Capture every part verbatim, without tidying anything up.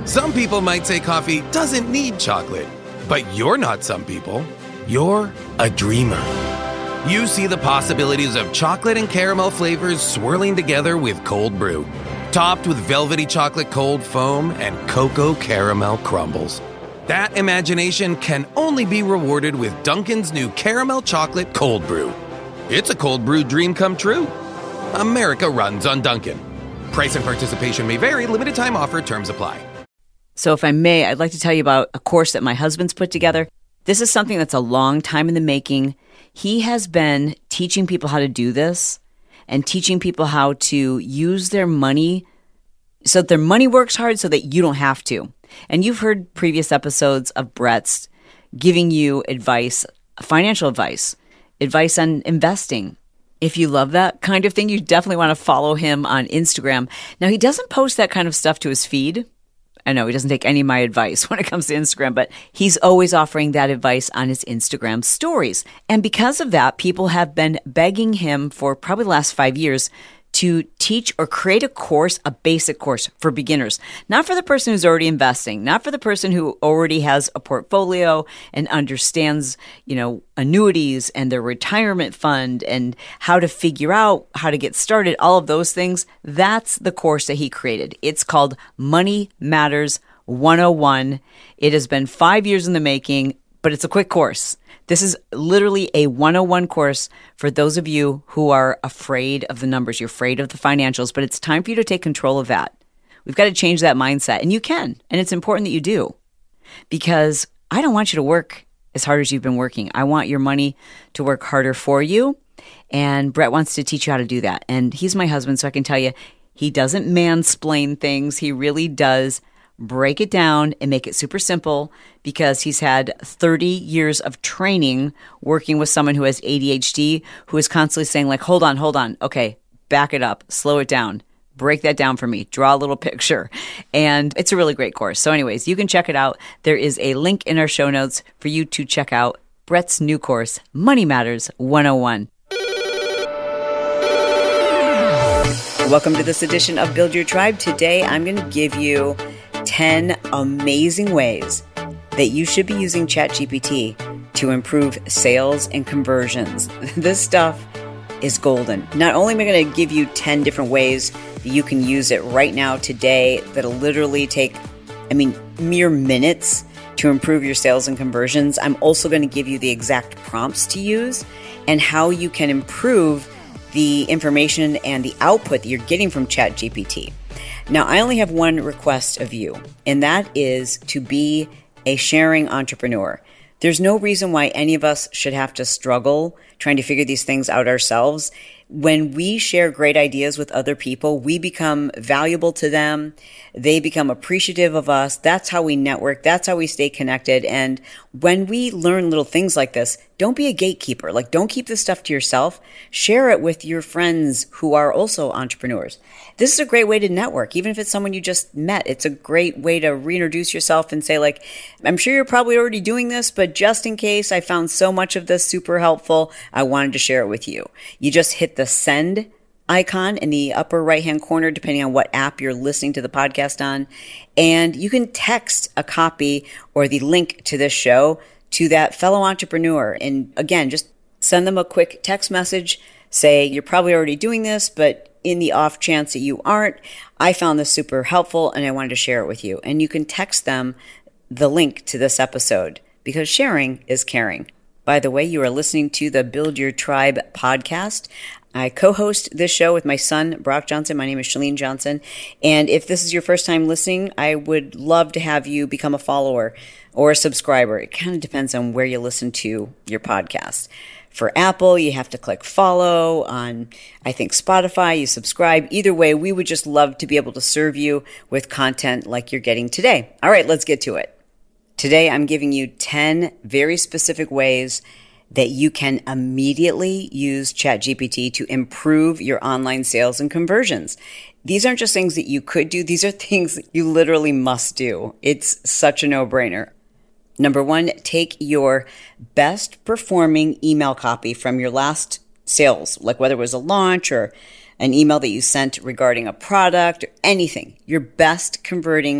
Some people might say coffee doesn't need chocolate, but you're not some people. You're a dreamer. You see the possibilities of chocolate and caramel flavors swirling together with cold brew, topped with velvety chocolate cold foam and cocoa caramel crumbles. That imagination can only be rewarded with Dunkin's new caramel chocolate cold brew. It's a cold brew dream come true. America runs on Dunkin'. Price and participation may vary. Limited time offer. Terms apply. So if I may, I'd like to tell you about a course that my husband's put together. This is something that's a long time in the making. He has been teaching people how to do this and teaching people how to use their money so that their money works hard so that you don't have to. And you've heard previous episodes of Brett's giving you advice, financial advice, advice on investing. If you love that kind of thing, you definitely want to follow him on Instagram. Now, he doesn't post that kind of stuff to his feed. I know he doesn't take any of my advice when it comes to Instagram, but he's always offering that advice on his Instagram stories. And because of that, people have been begging him for probably the last five years to teach or create a course, a basic course for beginners, not for the person who's already investing, not for the person who already has a portfolio and understands, you know, annuities and their retirement fund and how to figure out how to get started, all of those things. That's the course that he created. It's called Money Matters one oh one. It has been five years in the making, but it's a quick course. This is literally a one oh one course for those of you who are afraid of the numbers. You're afraid of the financials, but it's time for you to take control of that. We've got to change that mindset, and you can, and it's important that you do, because I don't want you to work as hard as you've been working. I want your money to work harder for you, and Brett wants to teach you how to do that. And he's my husband, so I can tell you, he doesn't mansplain things. He really does break it down and make it super simple, because he's had thirty years of training working with someone who has A D H D, who is constantly saying like, hold on, hold on. Okay, back it up, slow it down, break that down for me, draw a little picture. And it's a really great course. So anyways, you can check it out. There is a link in our show notes for you to check out Brett's new course, Money Matters one oh one. Welcome to this edition of Build Your Tribe. Today, I'm going to give you ten amazing ways that you should be using ChatGPT to improve sales and conversions. This stuff is golden. Not only am I going to give you ten different ways that you can use it right now today that'll literally take, I mean, mere minutes to improve your sales and conversions, I'm also going to give you the exact prompts to use and how you can improve the information and the output that you're getting from ChatGPT. Now, I only have one request of you, and that is to be a sharing entrepreneur. There's no reason why any of us should have to struggle trying to figure these things out ourselves. When we share great ideas with other people, we become valuable to them. They become appreciative of us. That's how we network. That's how we stay connected. And when we learn little things like this, don't be a gatekeeper. Like, don't keep this stuff to yourself. Share it with your friends who are also entrepreneurs. This is a great way to network, even if it's someone you just met. It's a great way to reintroduce yourself and say, like, I'm sure you're probably already doing this, but just in case, I found so much of this super helpful, I wanted to share it with you. You just hit the send icon in the upper right-hand corner, depending on what app you're listening to the podcast on, and you can text a copy or the link to this show to that fellow entrepreneur. And again, just send them a quick text message. Say, you're probably already doing this, but in the off chance that you aren't, I found this super helpful and I wanted to share it with you. And you can text them the link to this episode, because sharing is caring. By the way, you are listening to the Build Your Tribe podcast. I co-host this show with my son, Brock Johnson. My name is Chalene Johnson. And if this is your first time listening, I would love to have you become a follower or a subscriber. It kind of depends on where you listen to your podcast. For Apple, you have to click follow. On, I think, Spotify, you subscribe. Either way, we would just love to be able to serve you with content like you're getting today. All right, let's get to it. Today, I'm giving you ten very specific ways that you can immediately use ChatGPT to improve your online sales and conversions. These aren't just things that you could do. These are things that you literally must do. It's such a no-brainer. Number one, take your best performing email copy from your last sales, like whether it was a launch or an email that you sent regarding a product or anything, your best converting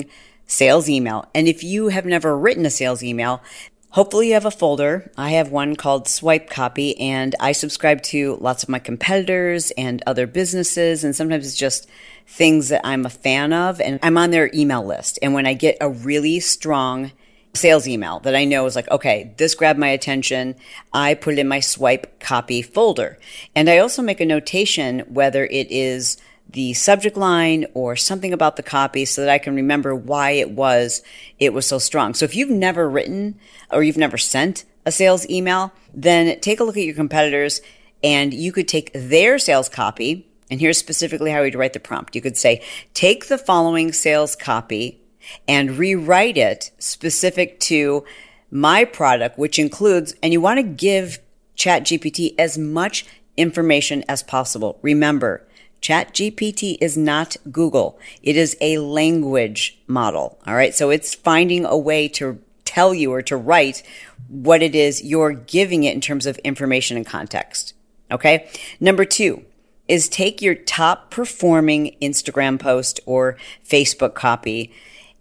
sales email. And if you have never written a sales email, hopefully you have a folder. I have one called Swipe Copy, and I subscribe to lots of my competitors and other businesses, and sometimes it's just things that I'm a fan of, and I'm on their email list. And when I get a really strong sales email that I know is like, okay, this grabbed my attention, I put it in my Swipe Copy folder. And I also make a notation whether it is the subject line or something about the copy so that I can remember why it was it was so strong. So if you've never written or you've never sent a sales email, then take a look at your competitors and you could take their sales copy. And here's specifically how you'd write the prompt. You could say, take the following sales copy and rewrite it specific to my product, which includes, and you want to give ChatGPT as much information as possible. Remember, ChatGPT is not Google. It is a language model. All right. So it's finding a way to tell you or to write what it is you're giving it in terms of information and context. Okay. Number two is take your top performing Instagram post or Facebook copy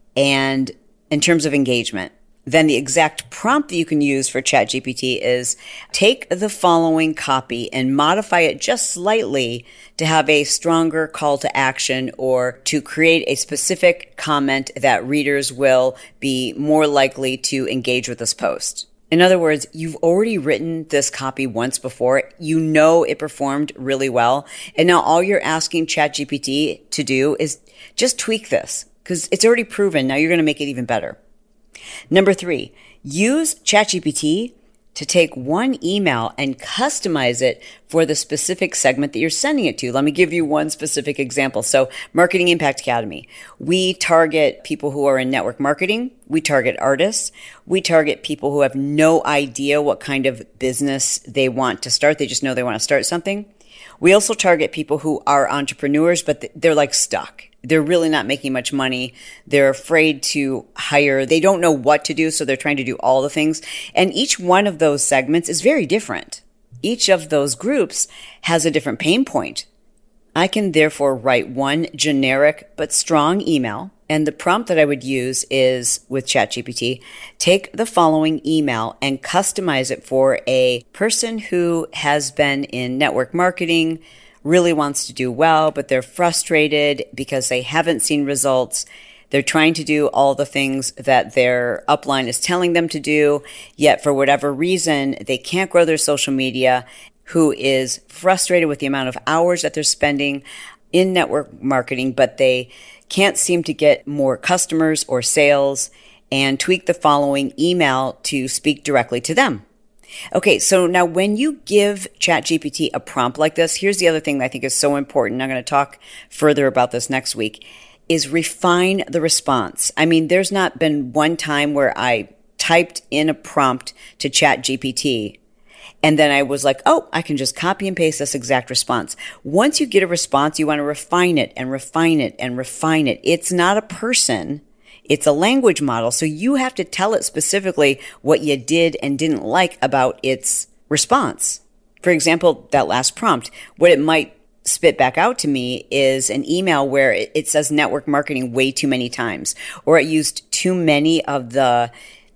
and in terms of engagement. Then the exact prompt that you can use for ChatGPT is take the following copy and modify it just slightly to have a stronger call to action or to create a specific comment that readers will be more likely to engage with this post. In other words, you've already written this copy once before. You know it performed really well. And now all you're asking ChatGPT to do is just tweak this because it's already proven. Now you're going to make it even better. Number three, use ChatGPT to take one email and customize it for the specific segment that you're sending it to. Let me give you one specific example. So Marketing Impact Academy, we target people who are in network marketing. We target artists. We target people who have no idea what kind of business they want to start. They just know they want to start something. We also target people who are entrepreneurs, but they're like stuck. They're really not making much money. They're afraid to hire. They don't know what to do, so they're trying to do all the things. And each one of those segments is very different. Each of those groups has a different pain point. I can therefore write one generic but strong email. And the prompt that I would use is with ChatGPT, take the following email and customize it for a person who has been in network marketing, really wants to do well, but they're frustrated because they haven't seen results. They're trying to do all the things that their upline is telling them to do, yet for whatever reason, they can't grow their social media, who is frustrated with the amount of hours that they're spending in network marketing, but they can't seem to get more customers or sales, and tweak the following email to speak directly to them. Okay, so now when you give ChatGPT a prompt like this, here's the other thing that I think is so important. I'm going to talk further about this next week, is refine the response. I mean, there's not been one time where I typed in a prompt to ChatGPT and then I was like, oh, I can just copy and paste this exact response. Once you get a response, you want to refine it and refine it and refine it. It's not a person. It's a language model, so you have to tell it specifically what you did and didn't like about its response. For example, that last prompt, what it might spit back out to me is an email where it says network marketing way too many times, or it used too many of the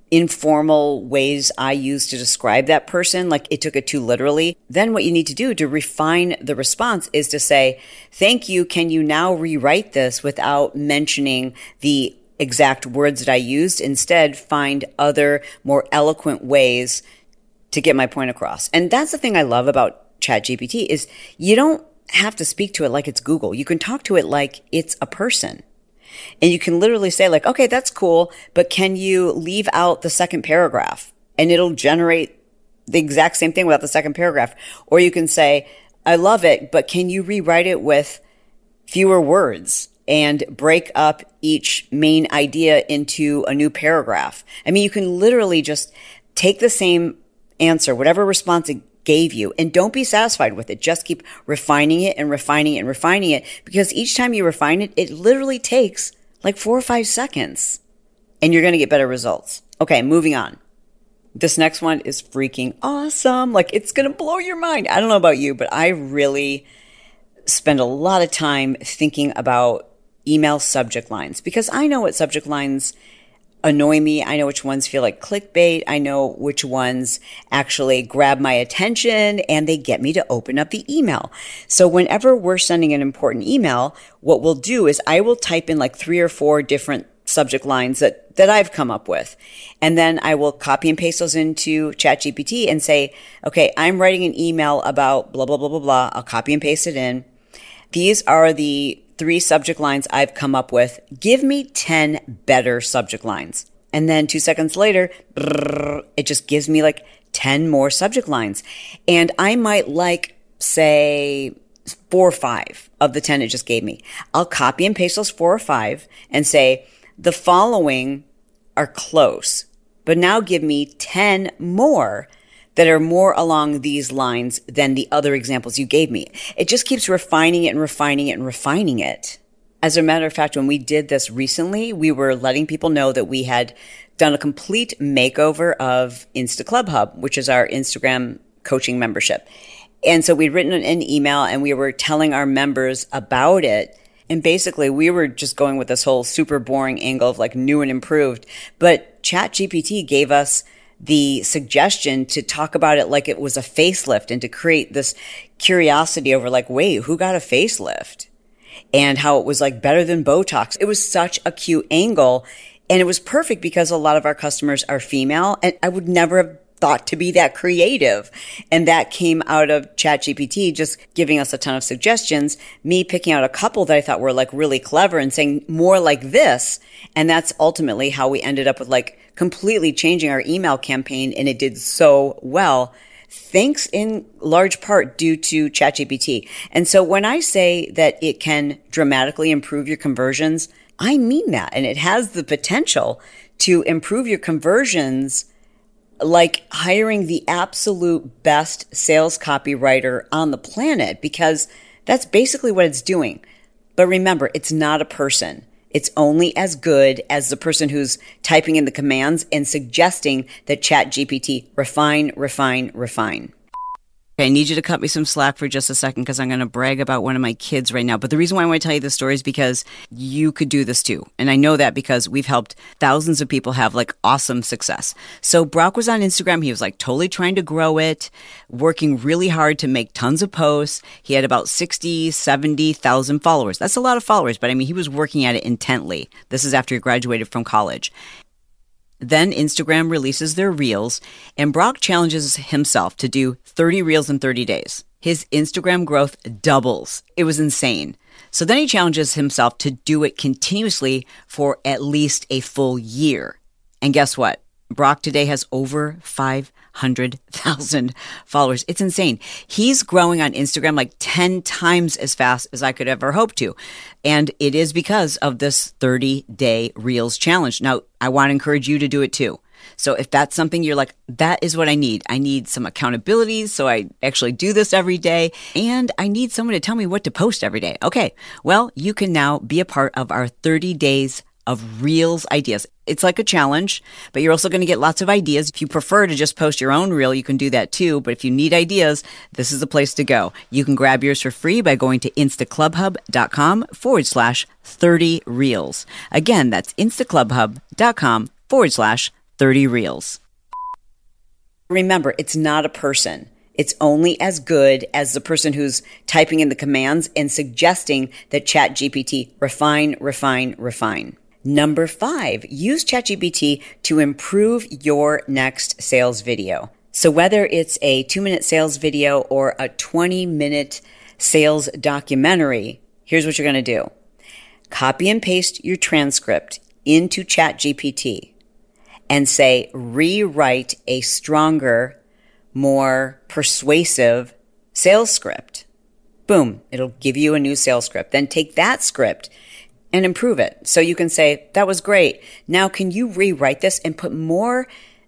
informal ways I use to describe that person, like it took it too literally. Then what you need to do to refine the response is to say, thank you, can you now rewrite this without mentioning the exact words that I used? Instead, find other more eloquent ways to get my point across. And that's the thing I love about ChatGPT is you don't have to speak to it like it's Google. You can talk to it like it's a person. And you can literally say like, okay, that's cool, but can you leave out the second paragraph? And it'll generate the exact same thing without the second paragraph. Or you can say, I love it, but can you rewrite it with fewer words and break up each main idea into a new paragraph? I mean, you can literally just take the same answer, whatever response it gave you, and don't be satisfied with it. Just keep refining it and refining it and refining it, because each time you refine it, it literally takes like four or five seconds and you're going to get better results. Okay, moving on. This next one is freaking awesome. Like, it's going to blow your mind. I don't know about you, but I really spend a lot of time thinking about email subject lines, because I know what subject lines annoy me. I know which ones feel like clickbait. I know which ones actually grab my attention and they get me to open up the email. So whenever we're sending an important email, what we'll do is I will type in like three or four different subject lines that, that I've come up with. And then I will copy and paste those into ChatGPT and say, okay, I'm writing an email about blah, blah, blah, blah, blah. I'll copy and paste it in. These are the three subject lines I've come up with. Give me ten better subject lines. And then two seconds later, brrr, it just gives me like ten more subject lines. And I might like, say, four or five of the ten it just gave me. I'll copy and paste those four or five and say, the following are close, but now give me ten more that are more along these lines than the other examples you gave me. It just keeps refining it and refining it and refining it. As a matter of fact, when we did this recently, we were letting people know that we had done a complete makeover of Insta Club Hub, which is our Instagram coaching membership. And so we'd written an email and we were telling our members about it. And basically we were just going with this whole super boring angle of like new and improved. But ChatGPT gave us the suggestion to talk about it like it was a facelift and to create this curiosity over like, wait, who got a facelift? And how it was like better than Botox. It was such a cute angle. And it was perfect because a lot of our customers are female. And I would never have thought to be that creative. And that came out of ChatGPT just giving us a ton of suggestions, me picking out a couple that I thought were like really clever and saying more like this. And that's ultimately how we ended up with like completely changing our email campaign. And it did so well, thanks in large part due to ChatGPT. And so when I say that it can dramatically improve your conversions, I mean that. And it has the potential to improve your conversions like hiring the absolute best sales copywriter on the planet, because that's basically what it's doing. But remember, it's not a person. It's only as good as the person who's typing in the commands and suggesting that ChatGPT refine, refine, refine. Okay, I need you to cut me some slack for just a second because I'm going to brag about one of my kids right now. But the reason why I want to tell you this story is because you could do this too. And I know that because we've helped thousands of people have like awesome success. So Brock was on Instagram. He was like totally trying to grow it, working really hard to make tons of posts. He had about sixty, seventy thousand followers. That's a lot of followers, but I mean, he was working at it intently. This is after he graduated from college. Then Instagram releases their Reels, and Brock challenges himself to do thirty Reels in thirty days. His Instagram growth doubles. It was insane. So then he challenges himself to do it continuously for at least a full year. And guess what? Brock today has over five hundred thousand followers. It's insane. He's growing on Instagram like ten times as fast as I could ever hope to. And it is because of this thirty-day Reels challenge. Now, I want to encourage you to do it too. So if that's something you're like, that is what I need. I need some accountability so I actually do this every day. And I need someone to tell me what to post every day. Okay, well, you can now be a part of our thirty days of Reels ideas. It's like a challenge, but you're also going to get lots of ideas. If you prefer to just post your own Reel, you can do that too. But if you need ideas, this is the place to go. You can grab yours for free by going to instaclubhub.com forward slash 30 Reels. Again, that's instaclubhub.com forward slash 30 Reels. Remember, it's not a person. It's only as good as the person who's typing in the commands and suggesting that ChatGPT refine, refine, refine. Number five, use ChatGPT to improve your next sales video. So whether it's a two-minute sales video or a twenty-minute sales documentary, here's what you're going to do. Copy and paste your transcript into ChatGPT and say, rewrite a stronger, more persuasive sales script. Boom, it'll give you a new sales script. Then take that script and improve it. So you can say, that was great. Now can you rewrite this and put more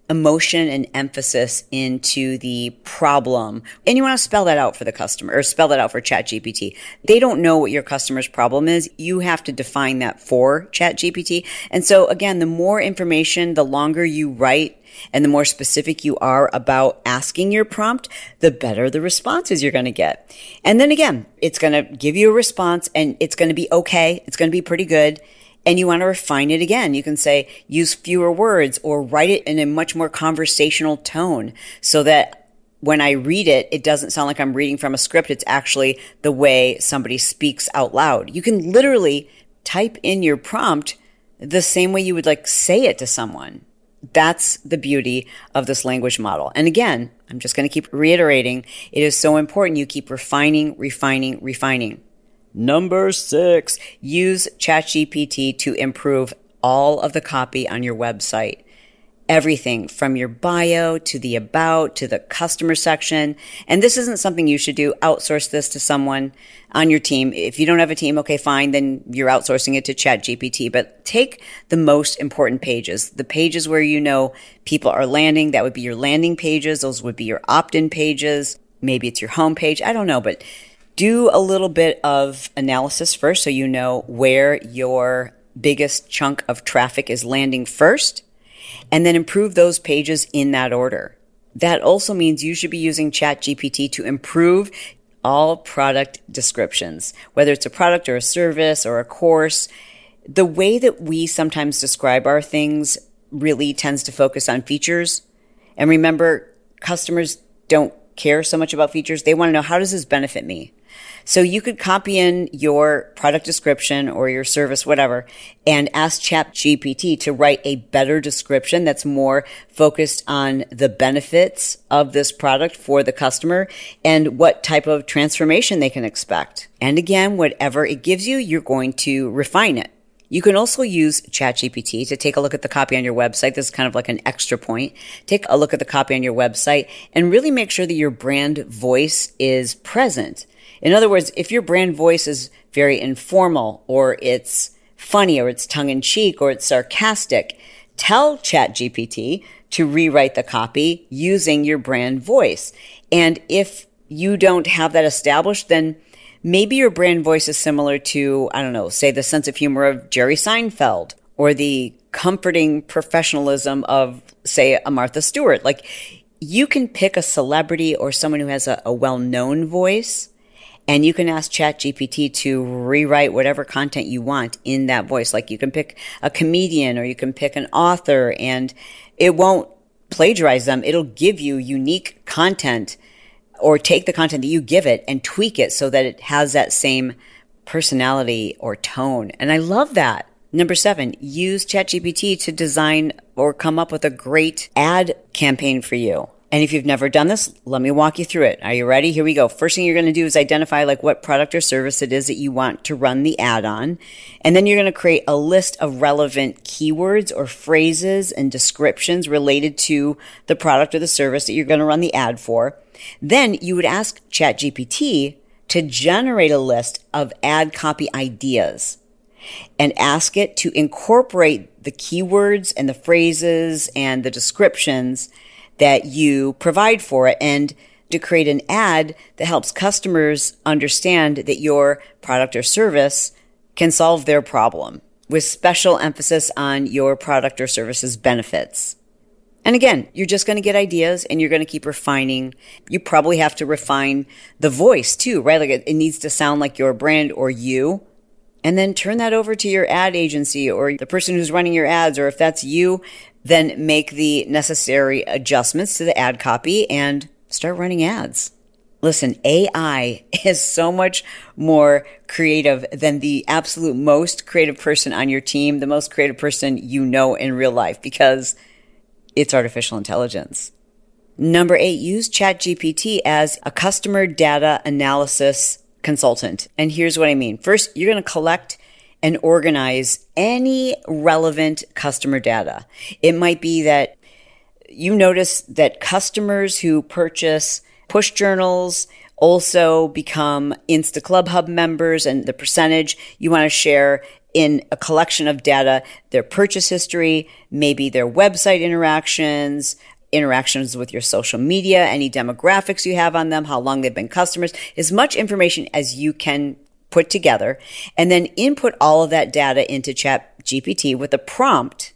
emotion and emphasis into the problem. And you want to spell that out for the customer or spell that out for ChatGPT. They don't know what your customer's problem is. You have to define that for ChatGPT. And so again, the more information, the longer you write and the more specific you are about asking your prompt, the better the responses you're going to get. And then again, it's going to give you a response and it's going to be okay. It's going to be pretty good. And you want to refine it again. You can say, use fewer words or write it in a much more conversational tone so that when I read it, it doesn't sound like I'm reading from a script. It's actually the way somebody speaks out loud. You can literally type in your prompt the same way you would like say it to someone. That's the beauty of this language model. And again, I'm just going to keep reiterating, it is so important you keep refining, refining, refining. Number six, use ChatGPT to improve all of the copy on your website. Everything from your bio to the about to the customer section. And this isn't something you should do. Outsource this to someone on your team. If you don't have a team, okay, fine, then you're outsourcing it to ChatGPT. But take the most important pages, the pages where you know people are landing. That would be your landing pages. Those would be your opt-in pages. Maybe it's your home page. I don't know, but do a little bit of analysis first so you know where your biggest chunk of traffic is landing first, and then improve those pages in that order. That also means you should be using ChatGPT to improve all product descriptions, whether it's a product or a service or a course. The way that we sometimes describe our things really tends to focus on features. And remember, customers don't care so much about features. They want to know, how does this benefit me? So you could copy in your product description or your service, whatever, and ask ChatGPT to write a better description that's more focused on the benefits of this product for the customer and what type of transformation they can expect. And again, whatever it gives you, you're going to refine it. You can also use ChatGPT to take a look at the copy on your website. This is kind of like an extra point. Take a look at the copy on your website and really make sure that your brand voice is present. In other words, if your brand voice is very informal or it's funny or it's tongue-in-cheek or it's sarcastic, tell ChatGPT to rewrite the copy using your brand voice. And if you don't have that established, then maybe your brand voice is similar to, I don't know, say the sense of humor of Jerry Seinfeld or the comforting professionalism of, say, a Martha Stewart. Like, you can pick a celebrity or someone who has a, a well-known voice, and you can ask ChatGPT to rewrite whatever content you want in that voice. Like, you can pick a comedian or you can pick an author, and it won't plagiarize them. It'll give you unique content, or take the content that you give it and tweak it so that it has that same personality or tone. And I love that. Number seven, use ChatGPT to design or come up with a great ad campaign for you. And if you've never done this, let me walk you through it. Are you ready? Here we go. First thing you're going to do is identify like what product or service it is that you want to run the ad on. And then you're going to create a list of relevant keywords or phrases and descriptions related to the product or the service that you're going to run the ad for. Then you would ask ChatGPT to generate a list of ad copy ideas and ask it to incorporate the keywords and the phrases and the descriptions that you provide for it, and to create an ad that helps customers understand that your product or service can solve their problem, with special emphasis on your product or service's benefits. And again, you're just going to get ideas and you're going to keep refining. You probably have to refine the voice too, right? Like, it, it needs to sound like your brand or you. And then turn that over to your ad agency or the person who's running your ads, or if that's you, then make the necessary adjustments to the ad copy and start running ads. Listen, A I is so much more creative than the absolute most creative person on your team, the most creative person you know in real life, because it's artificial intelligence. Number eight, use ChatGPT as a customer data analysis consultant. And here's what I mean. First, you're going to collect and organize any relevant customer data. It might be that you notice that customers who purchase push journals also become Insta Club Hub members, and the percentage you want to share in a collection of data, their purchase history, maybe their website interactions, interactions with your social media, any demographics you have on them, how long they've been customers, as much information as you can put together, and then input all of that data into ChatGPT with a prompt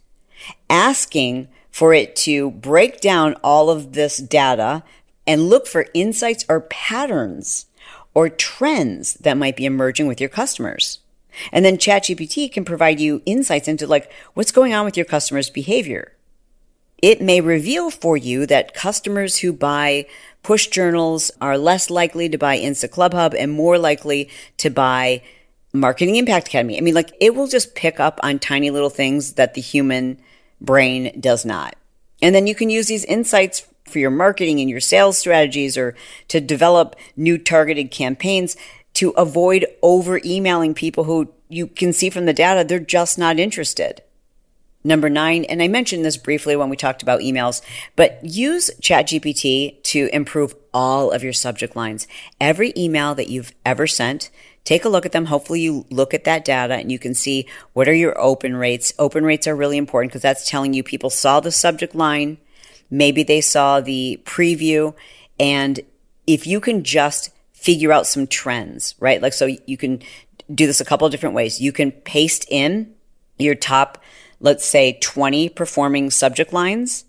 asking for it to break down all of this data and look for insights or patterns or trends that might be emerging with your customers. And then ChatGPT can provide you insights into like what's going on with your customers' behavior. It may reveal for you that customers who buy push journals are less likely to buy Insta ClubHub and more likely to buy Marketing Impact Academy. I mean, like it will just pick up on tiny little things that the human brain does not. And then you can use these insights for your marketing and your sales strategies or to develop new targeted campaigns to avoid over emailing people who you can see from the data, they're just not interested. Number nine, and I mentioned this briefly when we talked about emails, but use ChatGPT to improve all of your subject lines. Every email that you've ever sent, take a look at them. Hopefully you look at that data and you can see what are your open rates. Open rates are really important because that's telling you people saw the subject line, maybe they saw the preview, and if you can just figure out some trends, right? Like, so you can do this a couple of different ways. You can paste in your top, let's say twenty performing subject lines,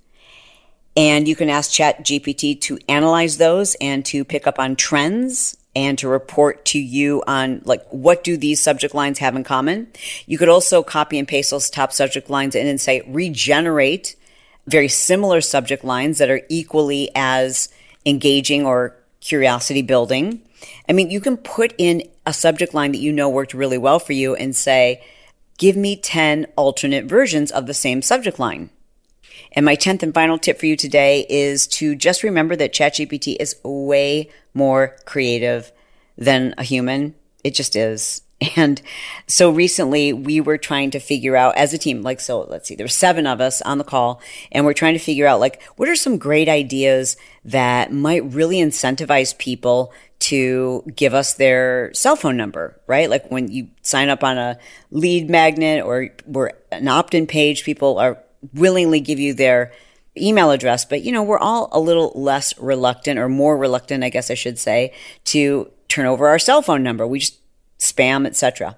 and you can ask ChatGPT to analyze those and to pick up on trends and to report to you on like, what do these subject lines have in common? You could also copy and paste those top subject lines in and say, regenerate very similar subject lines that are equally as engaging or curiosity building. I mean, you can put in a subject line that you know worked really well for you and say, give me ten alternate versions of the same subject line. And my tenth and final tip for you today is to just remember that ChatGPT is way more creative than a human. It just is. And so recently we were trying to figure out as a team, like, so let's see, there were seven of us on the call, and we're trying to figure out like, what are some great ideas that might really incentivize people to give us their cell phone number, right? Like when you sign up on a lead magnet or we're an opt-in page, people are willingly give you their email address, but you know, we're all a little less reluctant or more reluctant, I guess I should say, to turn over our cell phone number. We just spam, et cetera.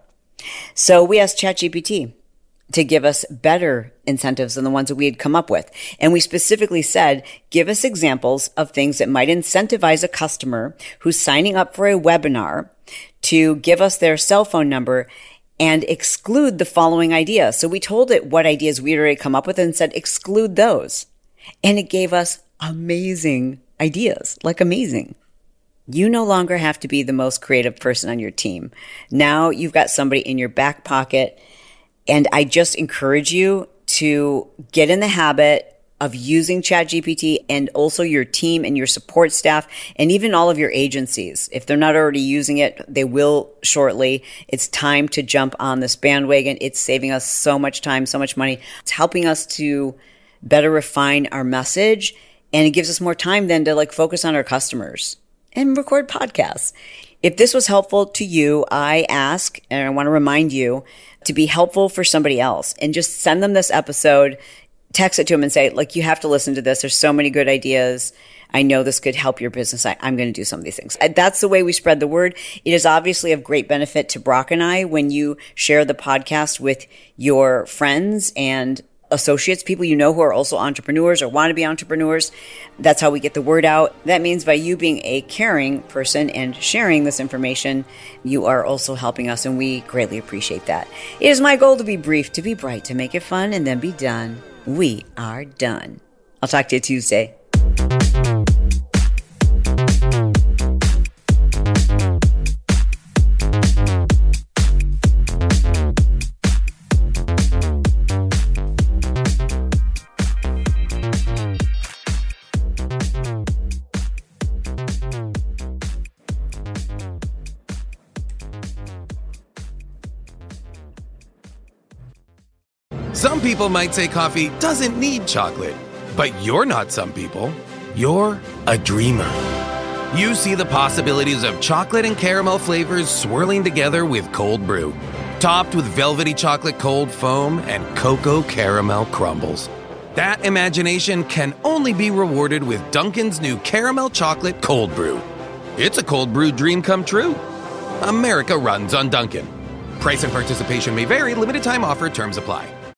So we asked ChatGPT to give us better incentives than the ones that we had come up with. And we specifically said, give us examples of things that might incentivize a customer who's signing up for a webinar to give us their cell phone number and exclude the following idea. So we told it what ideas we'd already come up with and said, exclude those. And it gave us amazing ideas, like amazing. You no longer have to be the most creative person on your team. Now you've got somebody in your back pocket. And I just encourage you to get in the habit of using ChatGPT and also your team and your support staff and even all of your agencies. If they're not already using it, they will shortly. It's time to jump on this bandwagon. It's saving us so much time, so much money. It's helping us to better refine our message. And it gives us more time then to like focus on our customers and record podcasts. If this was helpful to you, I ask, and I want to remind you to be helpful for somebody else and just send them this episode, text it to them and say, like, you have to listen to this. There's so many good ideas. I know this could help your business. I, I'm going to do some of these things. That's the way we spread the word. It is obviously of great benefit to Brock and I when you share the podcast with your friends and associates, people you know who are also entrepreneurs or want to be entrepreneurs. That's how we get the word out. That means by you being a caring person and sharing this information, you are also helping us, and we greatly appreciate that. It is my goal to be brief, to be bright, to make it fun, and then be done. We are done. I'll talk to you Tuesday. Some people might say coffee doesn't need chocolate, but you're not some people. You're a dreamer. You see the possibilities of chocolate and caramel flavors swirling together with cold brew. topped with velvety chocolate cold foam and cocoa caramel crumbles. That imagination can only be rewarded with Dunkin's new Caramel Chocolate Cold Brew. It's a cold brew dream come true. America runs on Dunkin'. Price and participation may vary. Limited time offer. Terms apply.